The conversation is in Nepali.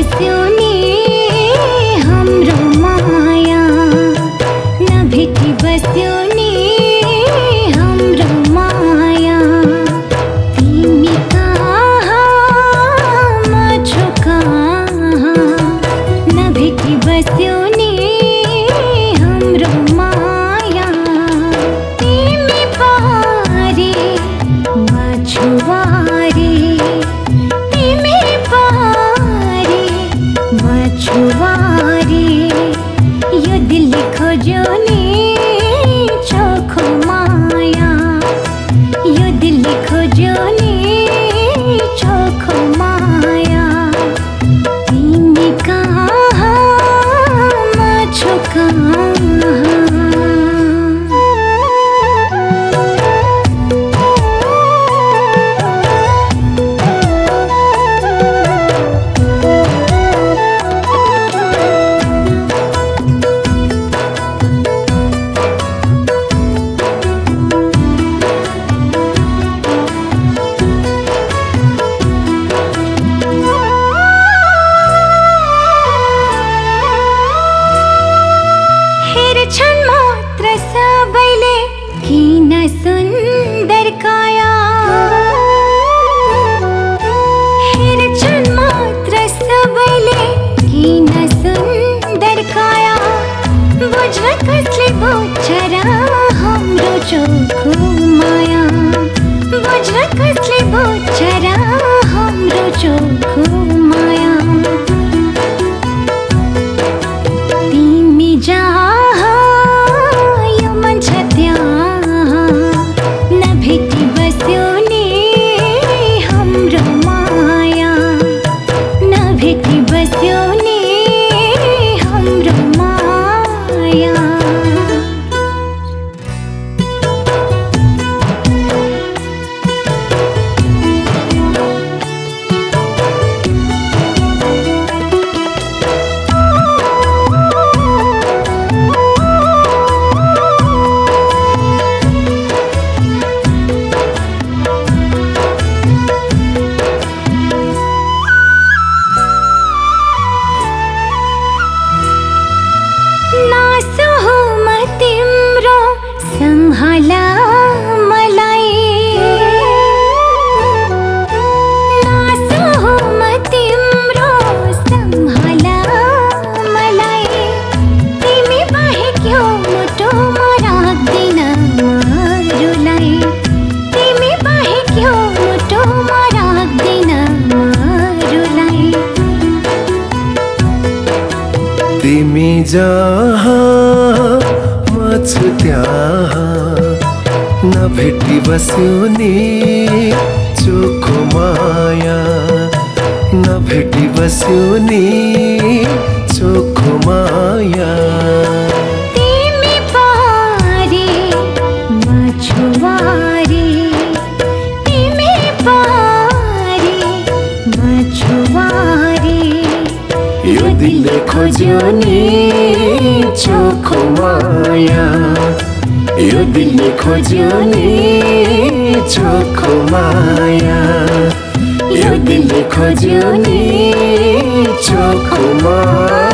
बस्यो नि हाम्रो माया, नभेटी बस्यो नि हाम्रो माया। तिमी कहाँ म छु कहाँ, नभेटी बस्यो नि हाम्रो माया। तिमी पारी म छु वारी, तिमी पारी म छु वारी। यो दिल खोज्यो नि चोखो माया, यो दिल खोज्यो नि चोखो माया। तिमी कहाँ म छु कहाँ। हेर्छन् मात्र सबैले किन सुन्दर काया, हेर्छन् मात्र सबैले किन सुन्दर काया। बुझ्न कसले बुझ्छ र हाम्रो चोखो माया, बुझ्न कसले बुझ्छ र हाम्रो चोखो माया। तिमी जहाँ यो मन छ त्यहाँ, नभेटी बस्यो नि हाम्रो माया, नभेटी बस्यो नि हाम्रो माया। सम्हाला मलाई, नासो म तिम्रो सम्हाला मलाई। तिमी बाहेक यो मुटुमा राख्दिन अरूलाई, तिमी बाहेक यो मुटुमा राख्दिन अरूलाई। तिमी जहाँ म छु त्यहाँ, नभेटी बस्यो नि चोखो माया, नभेटी बस्यो नि चोखो माया। तिमी पारी म छु वारी, तिमी पारी म छु वारी। यो दिल खोज्यो नि चोखो माया, यो दिल खोज्यो नि चोखो माया, यो दिल खोज्यो नि चोखो माया।